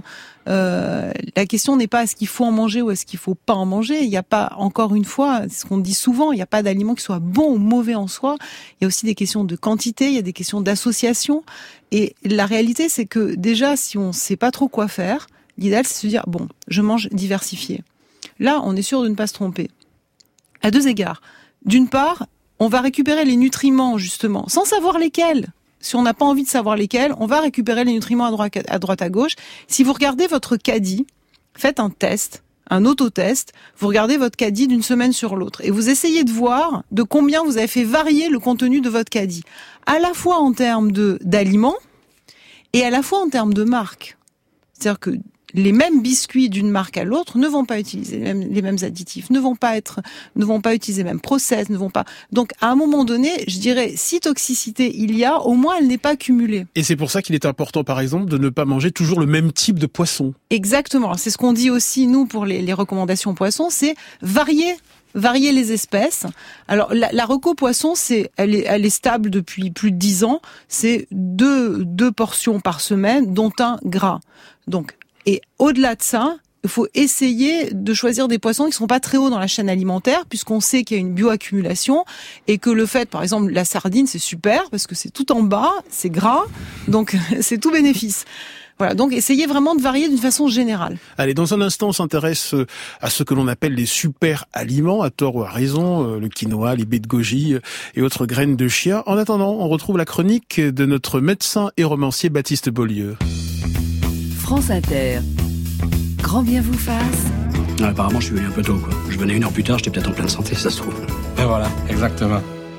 La question n'est pas est-ce qu'il faut en manger ou est-ce qu'il faut pas en manger. Il n'y a pas, encore une fois, c'est ce qu'on dit souvent, il n'y a pas d'aliment qui soit bon ou mauvais en soi. Il y a aussi des questions de quantité, il y a des questions d'association. Et la réalité, c'est que déjà, si on sait pas trop quoi faire, l'idéal, c'est de se dire, bon, je mange diversifié. Là, on est sûr de ne pas se tromper. À 2 égards. D'une part, on va récupérer les nutriments, justement, sans savoir lesquels. Si on n'a pas envie de savoir lesquels, on va récupérer les nutriments à droite à gauche. Si vous regardez votre caddie, faites un test, un autotest, vous regardez votre caddie d'une semaine sur l'autre et vous essayez de voir de combien vous avez fait varier le contenu de votre caddie, à la fois en termes d'aliments et à la fois en termes de marque. C'est-à-dire que les mêmes biscuits d'une marque à l'autre ne vont pas utiliser les mêmes additifs, ne vont pas utiliser les mêmes process, ne vont pas. Donc, à un moment donné, je dirais, si toxicité il y a, au moins elle n'est pas cumulée. Et c'est pour ça qu'il est important, par exemple, de ne pas manger toujours le même type de poisson. Exactement. Alors, c'est ce qu'on dit aussi, nous, pour les recommandations poissons, c'est varier les espèces. Alors la reco poisson, elle est stable depuis plus de 10 ans. C'est deux portions par semaine, dont un gras. Donc, et au-delà de ça, il faut essayer de choisir des poissons qui ne sont pas très hauts dans la chaîne alimentaire, puisqu'on sait qu'il y a une bioaccumulation et que le fait, par exemple, la sardine, c'est super parce que c'est tout en bas, c'est gras, donc c'est tout bénéfice. Voilà, donc essayez vraiment de varier d'une façon générale. Allez, dans un instant, on s'intéresse à ce que l'on appelle les super aliments, à tort ou à raison, le quinoa, les baies de goji et autres graines de chia. En attendant, on retrouve la chronique de notre médecin et romancier Baptiste Beaulieu. France Inter. Grand bien vous fasse. Apparemment, je suis venu un peu tôt, quoi. Je venais 1 heure plus tard, j'étais peut-être en pleine santé, ça se trouve. Et voilà, exactement.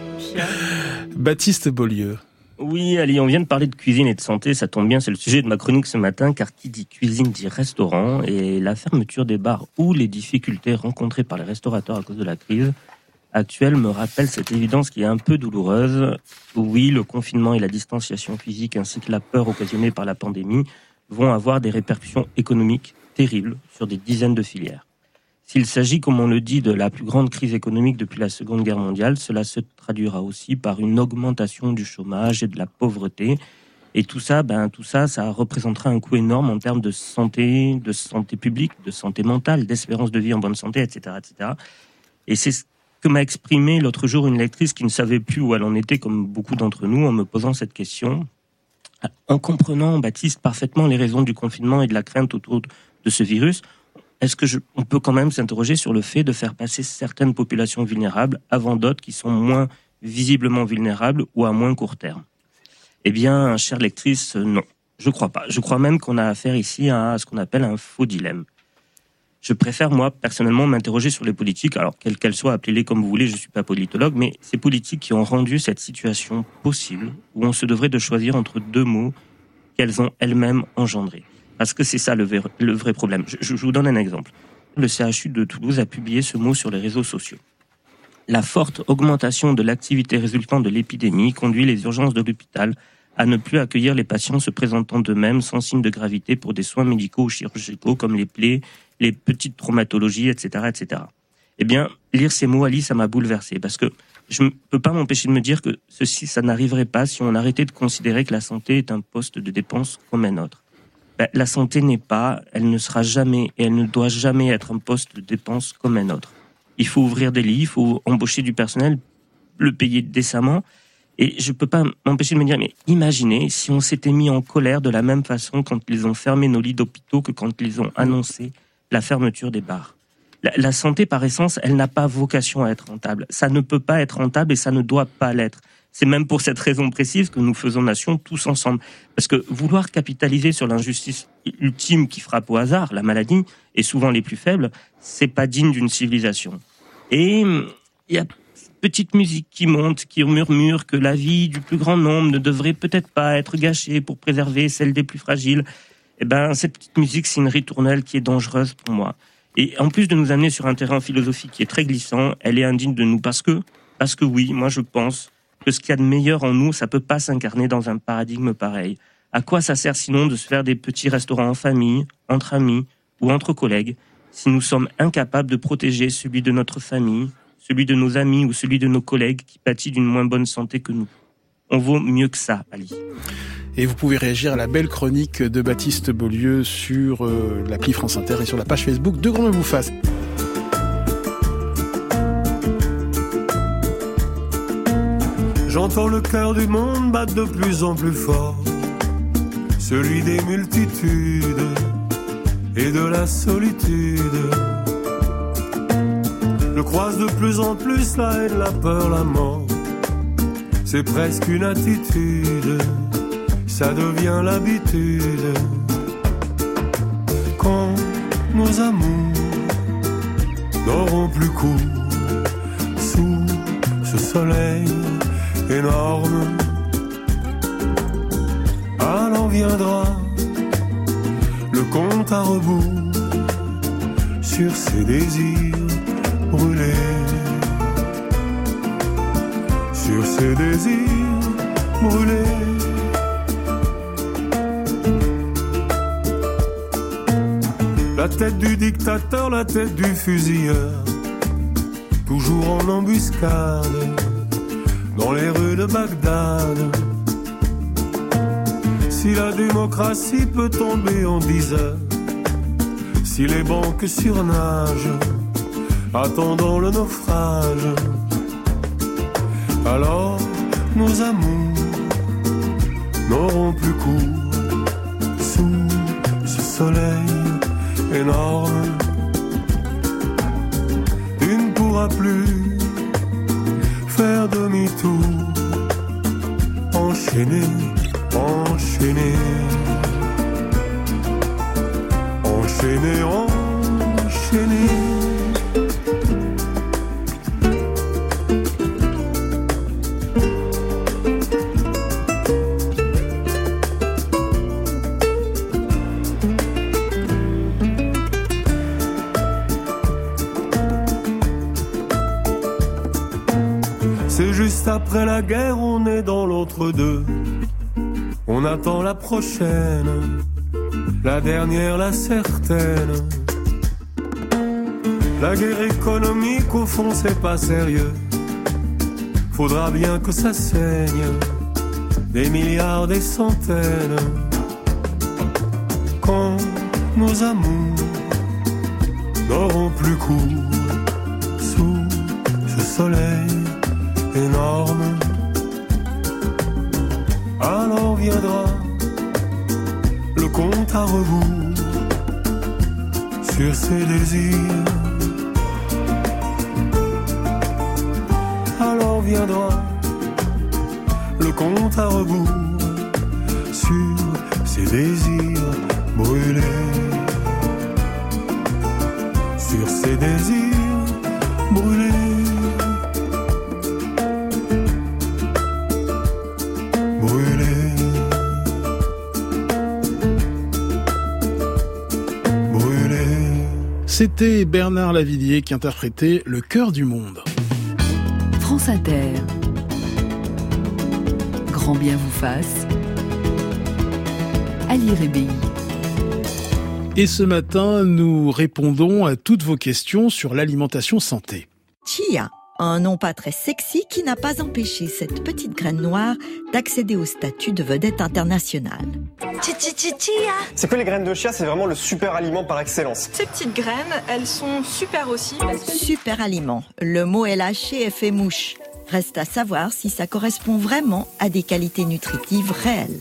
Baptiste Beaulieu. Oui, Ali, on vient de parler de cuisine et de santé, ça tombe bien, c'est le sujet de ma chronique ce matin, car qui dit cuisine dit restaurant, et la fermeture des bars ou les difficultés rencontrées par les restaurateurs à cause de la crise actuelle me rappelle cette évidence qui est un peu douloureuse. Oui, le confinement et la distanciation physique ainsi que la peur occasionnée par la pandémie vont avoir des répercussions économiques terribles sur des dizaines de filières. S'il s'agit, comme on le dit, de la plus grande crise économique depuis la Seconde Guerre mondiale, cela se traduira aussi par une augmentation du chômage et de la pauvreté. Et tout ça, ça représentera un coût énorme en termes de santé publique, de santé mentale, d'espérance de vie en bonne santé, etc., etc. Et c'est ce que m'a exprimé l'autre jour une lectrice qui ne savait plus où elle en était, comme beaucoup d'entre nous, en me posant cette question. En comprenant, Baptiste, parfaitement les raisons du confinement et de la crainte autour de ce virus, on peut quand même s'interroger sur le fait de faire passer certaines populations vulnérables avant d'autres qui sont moins visiblement vulnérables ou à moins court terme? Eh bien, chère lectrice, non. Je crois pas. Je crois même qu'on a affaire ici à ce qu'on appelle un faux dilemme. Je préfère, moi, personnellement, m'interroger sur les politiques, alors quelles qu'elles soient, appelez-les comme vous voulez, je suis pas politologue, mais ces politiques qui ont rendu cette situation possible, où on se devrait de choisir entre deux mots qu'elles ont elles-mêmes engendrés. Parce que c'est ça le vrai problème. Je vous donne un exemple. Le CHU de Toulouse a publié ce mot sur les réseaux sociaux. La forte augmentation de l'activité résultant de l'épidémie conduit les urgences de l'hôpital à ne plus accueillir les patients se présentant d'eux-mêmes sans signe de gravité pour des soins médicaux ou chirurgicaux comme les plaies, les petites traumatologies, etc., etc. Eh bien, lire ces mots, Alice, ça m'a bouleversé parce que je ne peux pas m'empêcher de me dire que ceci, ça n'arriverait pas si on arrêtait de considérer que la santé est un poste de dépense comme un autre. La santé n'est pas, elle ne sera jamais et elle ne doit jamais être un poste de dépense comme un autre. Il faut ouvrir des lits, il faut embaucher du personnel, le payer décemment. Et je peux pas m'empêcher de me dire, mais imaginez si on s'était mis en colère de la même façon quand ils ont fermé nos lits d'hôpitaux que quand ils ont annoncé la fermeture des bars. La santé, par essence, elle n'a pas vocation à être rentable. Ça ne peut pas être rentable et ça ne doit pas l'être. C'est même pour cette raison précise que nous faisons nation tous ensemble. Parce que vouloir capitaliser sur l'injustice ultime qui frappe au hasard, la maladie, et souvent les plus faibles, c'est pas digne d'une civilisation. Et il y a petite musique qui monte, qui murmure que la vie du plus grand nombre ne devrait peut-être pas être gâchée pour préserver celle des plus fragiles. Eh ben, cette petite musique, c'est une ritournelle qui est dangereuse pour moi. Et en plus de nous amener sur un terrain philosophique qui est très glissant, elle est indigne de nous parce que oui, moi je pense que ce qu'il y a de meilleur en nous, ça peut pas s'incarner dans un paradigme pareil. À quoi ça sert sinon de se faire des petits restaurants en famille, entre amis ou entre collègues, si nous sommes incapables de protéger celui de notre famille, celui de nos amis ou celui de nos collègues qui pâtit d'une moins bonne santé que nous? On vaut mieux que ça, Ali. Et vous pouvez réagir à la belle chronique de Baptiste Beaulieu sur l'appli France Inter et sur la page Facebook de Grand Bien vous fasse. J'entends le cœur du monde battre de plus en plus fort, celui des multitudes et de la solitude. Je croise de plus en plus la haine, la peur, la mort. C'est presque une attitude, ça devient l'habitude. Quand nos amours n'auront plus cours sous ce soleil énorme, alors viendra le compte à rebours sur ces désirs brûlés, sur ces désirs brûlés. La tête du dictateur, la tête du fusilleur, toujours en embuscade dans les rues de Bagdad. Si la démocratie peut tomber en 10 heures, si les banques surnagent, attendant le naufrage, alors nos amours n'auront plus cours sous ce soleil énorme. Tu ne pourras plus faire demi-tour, enchaîner, enchaîner, enchaîner, enchaîner. C'est juste après la guerre, on est dans l'entre-deux. On attend la prochaine, la dernière, la certaine. La guerre économique, au fond, c'est pas sérieux. Faudra bien que ça saigne, des milliards, des centaines. Quand nos amours n'auront plus cours sous ce soleil énorme, alors viendra le compte à rebours sur ses désirs. Alors viendra le compte à rebours sur ses désirs brûlés. Sur ses désirs brûlés. C'était Bernard Lavilliers qui interprétait Le cœur du monde. France Inter. Grand bien vous fasse. Ali Rébéi. Et ce matin, nous répondons à toutes vos questions sur l'alimentation santé. Chia, un nom pas très sexy qui n'a pas empêché cette petite graine noire d'accéder au statut de vedette internationale. Chia. C'est que les graines de chia, c'est vraiment le super aliment par excellence. Ces petites graines, elles sont super aussi. Super aliment. Le mot est lâché et fait mouche. Reste à savoir si ça correspond vraiment à des qualités nutritives réelles.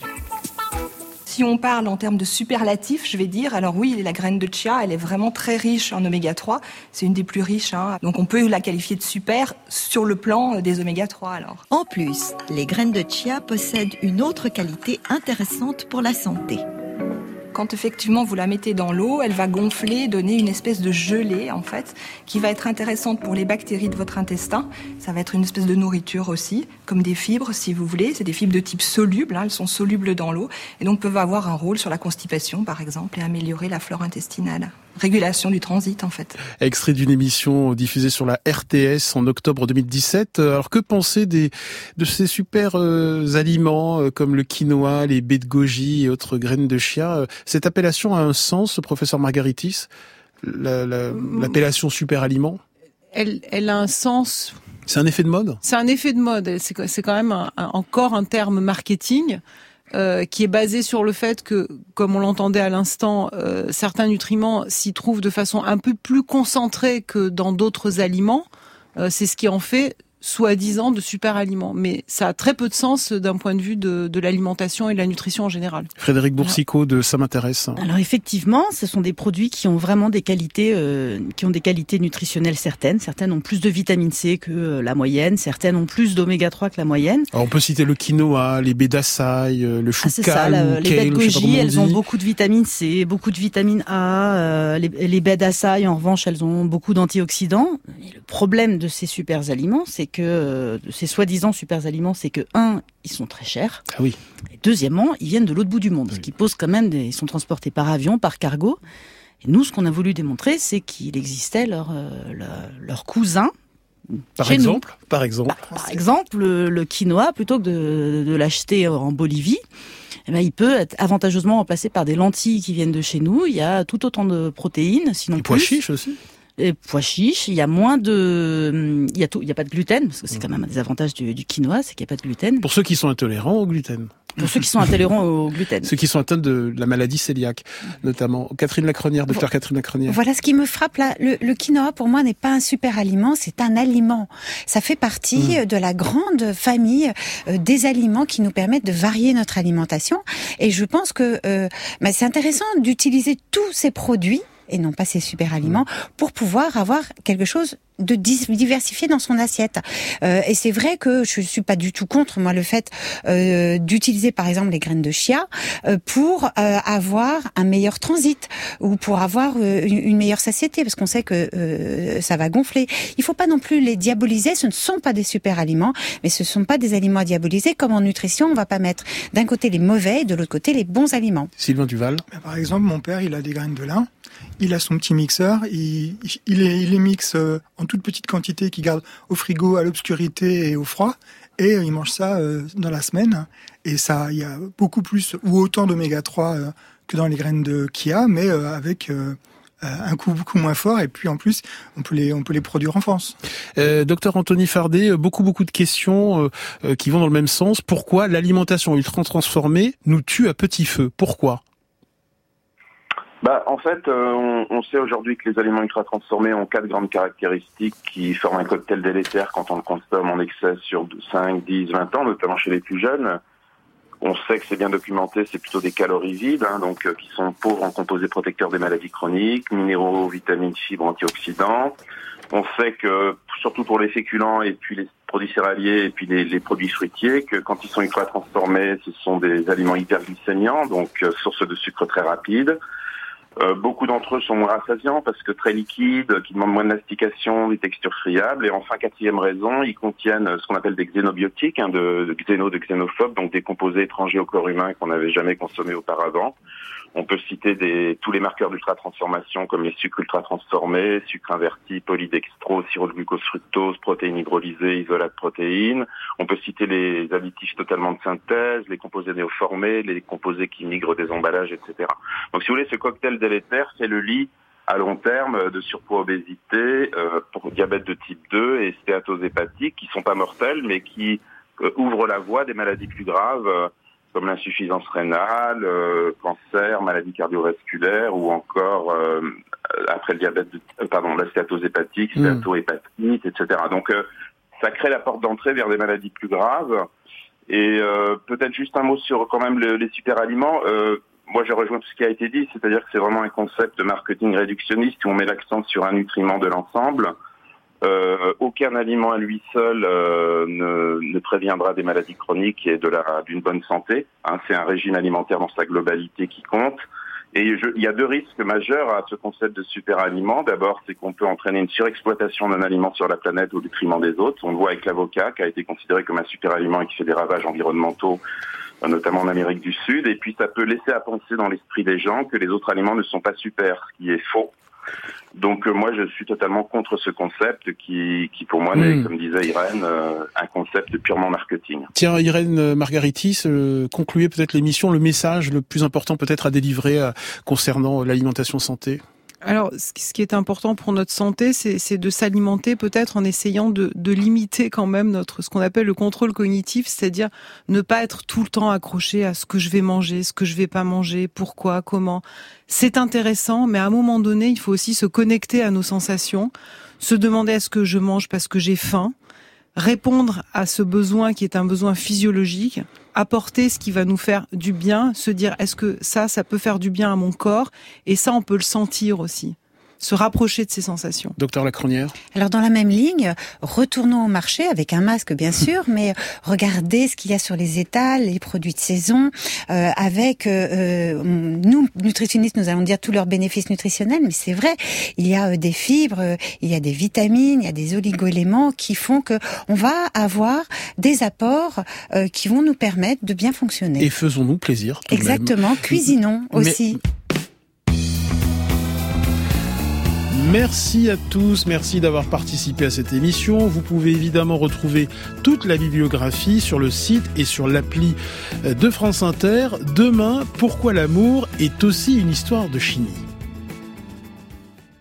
Si on parle en termes de superlatifs, je vais dire, alors oui, la graine de chia, elle est vraiment très riche en oméga 3. C'est une des plus riches, hein. Donc on peut la qualifier de super sur le plan des oméga 3 alors. En plus, les graines de chia possèdent une autre qualité intéressante pour la santé. Quand effectivement vous la mettez dans l'eau, elle va gonfler, donner une espèce de gelée en fait, qui va être intéressante pour les bactéries de votre intestin. Ça va être une espèce de nourriture aussi, comme des fibres si vous voulez. C'est des fibres de type soluble, hein, elles sont solubles dans l'eau et donc peuvent avoir un rôle sur la constipation par exemple et améliorer la flore intestinale. Régulation du transit en fait. Extrait d'une émission diffusée sur la RTS en octobre 2017. Alors que penser de ces super aliments comme le quinoa, les baies de goji et autres graines de chia? Cette appellation a un sens, professeur Margaritis, l'appellation super aliment? Elle a un sens. C'est un effet de mode? C'est un effet de mode. C'est quand même encore un terme marketing. Qui est basé sur le fait que, comme on l'entendait à l'instant, certains nutriments s'y trouvent de façon un peu plus concentrée que dans d'autres aliments. C'est ce qui en fait soi-disant de super aliments. Mais ça a très peu de sens d'un point de vue de l'alimentation et de la nutrition en général. Frédéric Boursicot de Ça m'intéresse. Alors effectivement, ce sont des produits qui ont vraiment des qualités, nutritionnelles certaines. Certaines ont plus de vitamine C que la moyenne. Certaines ont plus d'oméga 3 que la moyenne. Alors on peut citer le quinoa, les baies d'açaï, le chou calme, les baies de goji, elles ont beaucoup de vitamine C, beaucoup de vitamine A. Les baies d'açaï, en revanche, elles ont beaucoup d'antioxydants. Et le problème de ces super aliments, c'est que ces soi-disant super aliments, c'est que ils sont très chers. Ah oui. Et deuxièmement, ils viennent de l'autre bout du monde, ce qui pose quand même ils sont transportés par avion, par cargo. Et nous, ce qu'on a voulu démontrer, c'est qu'il existait leur cousin. Par exemple, le quinoa, plutôt que de l'acheter en Bolivie, il peut être avantageusement remplacé par des lentilles qui viennent de chez nous. Il y a tout autant de protéines, sinon plus. Pois chiches aussi. Les pois chiches, il y a pas de gluten, parce que c'est quand même un des avantages du quinoa, c'est qu'il n'y a pas de gluten. Pour ceux qui sont intolérants au gluten. Pour ceux qui sont intolérants au gluten. Ceux qui sont atteints de la maladie cœliaque, notamment. Catherine Lacrenière, docteur Catherine Lacrenière. Voilà ce qui me frappe là. Le quinoa, pour moi, n'est pas un super aliment, c'est un aliment. Ça fait partie de la grande famille des aliments qui nous permettent de varier notre alimentation. Et je pense que c'est intéressant d'utiliser tous ces produits et non pas ces super aliments, pour pouvoir avoir quelque chose de diversifié dans son assiette. Et c'est vrai que je suis pas du tout contre, moi, le fait d'utiliser, par exemple, les graines de chia pour avoir un meilleur transit ou pour avoir une meilleure satiété, parce qu'on sait que ça va gonfler. Il faut pas non plus les diaboliser, ce ne sont pas des super aliments, mais ce sont pas des aliments à diaboliser. Comme en nutrition, on va pas mettre d'un côté les mauvais et de l'autre côté les bons aliments. Sylvain Duval. Par exemple, mon père, il a des graines de lin. Il a son petit mixeur, il les mixe en toute petite quantité qu'il garde au frigo, à l'obscurité et au froid, et il mange ça dans la semaine. Et ça, il y a beaucoup plus ou autant d'oméga 3 que dans les graines de chia, mais avec un coût beaucoup moins fort. Et puis en plus, on peut les produire en France. Docteur Anthony Fardet, beaucoup de questions qui vont dans le même sens. Pourquoi l'alimentation ultra transformée nous tue à petit feu? Pourquoi? En fait, on sait aujourd'hui que les aliments ultra-transformés ont 4 grandes caractéristiques qui forment un cocktail délétère quand on le consomme en excès sur 5, 10, 20 ans, notamment chez les plus jeunes. On sait que c'est bien documenté, c'est plutôt des calorivides, donc qui sont pauvres en composés protecteurs des maladies chroniques, minéraux, vitamines, fibres, antioxydants. On sait que, surtout pour les féculents et puis les produits céréaliers et puis les produits fruitiers, que quand ils sont ultra transformés, ce sont des aliments hyperglycémiants, donc source de sucre très rapide. Beaucoup d'entre eux sont moins rassasiants parce que très liquides, qui demandent moins de mastication, des textures friables. Et enfin, quatrième raison, ils contiennent ce qu'on appelle des xénobiotiques, de xénophobes, donc des composés étrangers au corps humain qu'on n'avait jamais consommés auparavant. On peut citer tous les marqueurs d'ultra-transformation comme les sucres ultra-transformés, sucres invertis, polydextrose, sirop de glucose fructose, protéines hydrolysées, isolats de protéines. On peut citer les additifs totalement de synthèse, les composés néoformés, les composés qui migrent des emballages, etc. Donc si vous voulez, ce cocktail délétère fait le lit à long terme de surpoids, obésité, pour diabète de type 2 et stéatose hépatique qui sont pas mortels mais qui ouvrent la voie des maladies plus graves comme l'insuffisance rénale, cancer, maladie cardiovasculaire ou encore après le diabète, la stéatose hépatique, stéatohépatite, etc. Donc ça crée la porte d'entrée vers des maladies plus graves. Et peut-être juste un mot sur quand même les superaliments. Moi, je rejoins tout ce qui a été dit, c'est-à-dire que c'est vraiment un concept de marketing réductionniste où on met l'accent sur un nutriment de l'ensemble. Aucun aliment à lui seul ne préviendra des maladies chroniques et d'une bonne santé. C'est un régime alimentaire dans sa globalité qui compte. Et il y a deux risques majeurs à ce concept de super-aliment. D'abord, c'est qu'on peut entraîner une surexploitation d'un aliment sur la planète au détriment des autres. On le voit avec l'avocat, qui a été considéré comme un super-aliment et qui fait des ravages environnementaux, notamment en Amérique du Sud. Et puis, ça peut laisser à penser dans l'esprit des gens que les autres aliments ne sont pas super, ce qui est faux. Donc moi je suis totalement contre ce concept qui pour moi n'est, comme disait Irène, un concept purement marketing. Tiens, Irène Margaritis, concluez peut-être l'émission, le message le plus important peut-être à délivrer concernant l'alimentation santé. Alors, ce qui est important pour notre santé, c'est de s'alimenter peut-être en essayant de limiter quand même ce qu'on appelle le contrôle cognitif, c'est-à-dire ne pas être tout le temps accroché à ce que je vais manger, ce que je vais pas manger, pourquoi, comment. C'est intéressant, mais à un moment donné, il faut aussi se connecter à nos sensations, se demander est-ce que je mange parce que j'ai faim, répondre à ce besoin qui est un besoin physiologique, apporter ce qui va nous faire du bien, se dire est-ce que ça peut faire du bien à mon corps, et ça on peut le sentir aussi. Se rapprocher de ses sensations. Docteur Lacronière. Alors dans la même ligne, retournons au marché avec un masque bien sûr, mais regardez ce qu'il y a sur les étals, les produits de saison, avec nous nutritionnistes, nous allons dire tous leurs bénéfices nutritionnels, mais c'est vrai, il y a des fibres, il y a des vitamines, il y a des oligo-éléments qui font que on va avoir des apports qui vont nous permettre de bien fonctionner. Et faisons-nous plaisir. Exactement, cuisinons aussi. Merci à tous, merci d'avoir participé à cette émission. Vous pouvez évidemment retrouver toute la bibliographie sur le site et sur l'appli de France Inter. Demain, pourquoi l'amour est aussi une histoire de chimie.